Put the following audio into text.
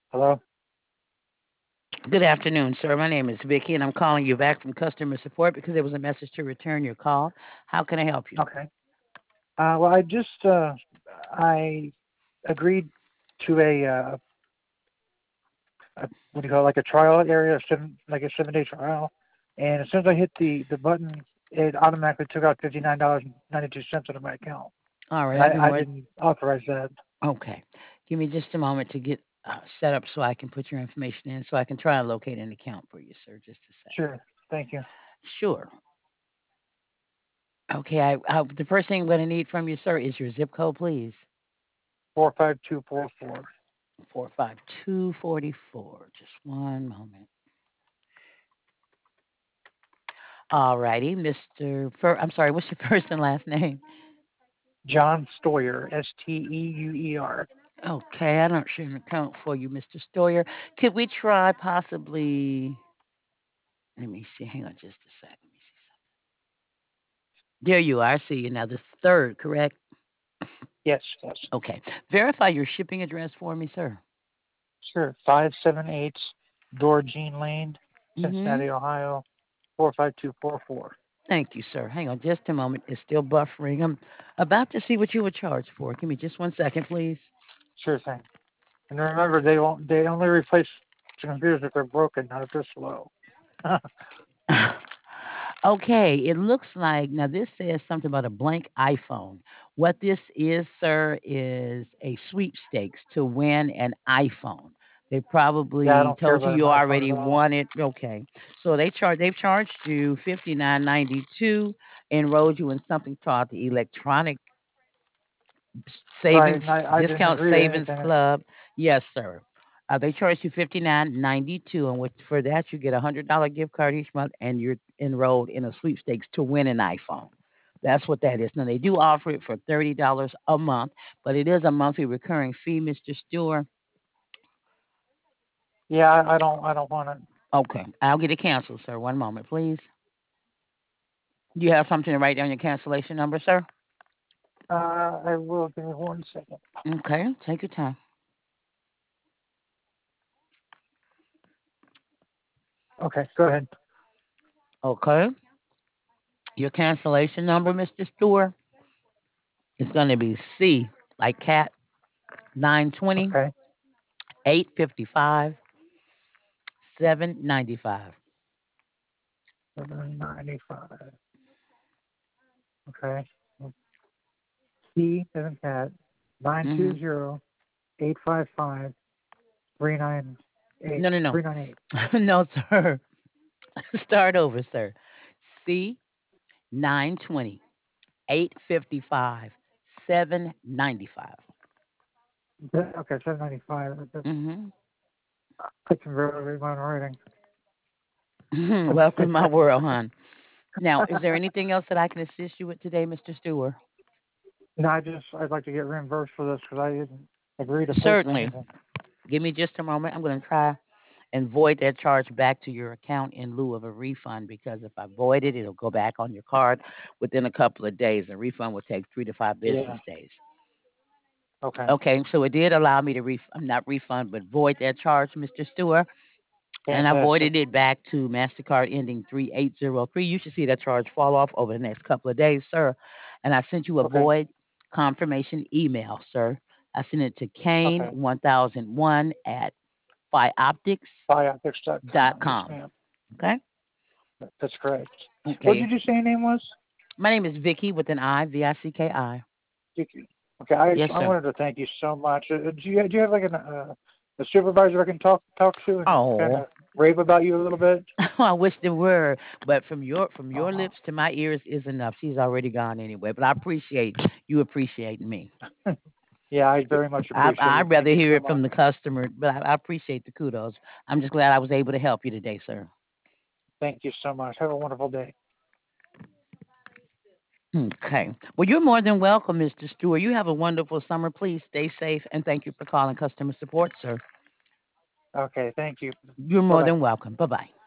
Hello? Good afternoon, sir. My name is Vicky, and I'm calling you back from customer support because there was a message to return your call. How can I help you? Okay. Well, I agreed to a what do you call it, like a trial area, like a 7-day trial. And as soon as I hit the button, it automatically took out $59.92 out of my account. All right, And I've been I working. didn't authorize that. Okay, give me just a moment to get set up so I can put your information in, so I can try and locate an account for you, sir. Just a sec. Sure. Thank you. Sure. Okay, the first thing I'm going to need from you, sir, is your zip code, please. 45244. 45244. Just one moment. All righty, Mr. I'm sorry, what's your first and last name? John Stoyer, Steuer. Okay, I don't show an account for you, Mr. Stoyer. Could we try possibly? Let me see. Hang on just a sec. Let me see something. There you are. I see you now. The third, correct? Yes, yes. Okay. Verify your shipping address for me, sir. Sure. 578 Dorjean Lane, Mm-hmm. Cincinnati, Ohio, 45244. Thank you, sir. Hang on just a moment. It's still buffering. I'm about to see what you were charged for. Give me just 1 second, please. Sure thing. And remember, they only replace computers if they're broken, not if they're slow. Okay, it looks like now this says something about a blank iPhone. What this is, sir, is a sweepstakes to win an iPhone. They Yeah, I probably don't care told you about an you iPhone at already all. won it. Okay, so they've charged you $59.92, enrolled you in something called the Electronic Right, Savings and I didn't Discount agree to Savings anything. Club. Yes, sir. They charge you $59.92, and for that you get $100 gift card each month, and you're enrolled in a sweepstakes to win an iPhone. That's what that is. Now they do offer it for $30 a month, but it is a monthly recurring fee, Mr. Stewart. Yeah, I don't want it. Okay, I'll get it canceled, sir. One moment, please. Do you have something to write down your cancellation number, sir? I will. Give me 1 second. Okay, take your time. Okay, go ahead. Okay, your cancellation number, Mr. Stewart, is going to be C like cat 920 Okay, 855 795. 795. Okay. C as in cat. Nine Mm-hmm. two zero 855 398 No, no, no. 398. No, sir. Start over, sir. C 920 855 795. Okay, 795. Mm-hmm. I can barely read my own writing. Welcome to my world, hon. Now, is there anything else that I can assist you with today, Mr. Stewart? No, I'd like to get reimbursed for this because I didn't agree to pay for Certainly. anything. Give me just a moment. I'm going to try and void that charge back to your account in lieu of a refund because if I void it, it'll go back on your card within a couple of days. A refund will take 3 to 5 business Yeah. days. Okay. Okay, so it did allow me to not refund, but void that charge, Mr. Stewart, and I Fantastic. voided it back to Mastercard ending 3803. You should see that charge fall off over the next couple of days, sir. And I sent you a Okay. void confirmation email, sir. I sent it to Kane Okay. 1001 at Bioptics.com. Yes, fioptics.com. ma'am. Okay? That's correct. What Okay. did you say your name was? My name is Vicky with an I, Vicki. Vicky. Okay. Yes, I sir. wanted to thank you so much. Do you have like a supervisor I can talk to and kind Oh, of rave about you a little bit? I wish there were, but from your Uh, lips to my ears is enough. She's already gone anyway. But I appreciate you appreciating me. yeah, I very much appreciate it. I'd Thank rather you hear so it from much. the customer, but I appreciate the kudos. I'm just glad I was able to help you today, sir. Thank you so much. Have a wonderful day. Okay. Well, you're more than welcome, Mr. Stewart. You have a wonderful summer. Please stay safe and thank you for calling customer support, sir. Okay. Thank you. You're Bye more bye. than welcome. Bye bye.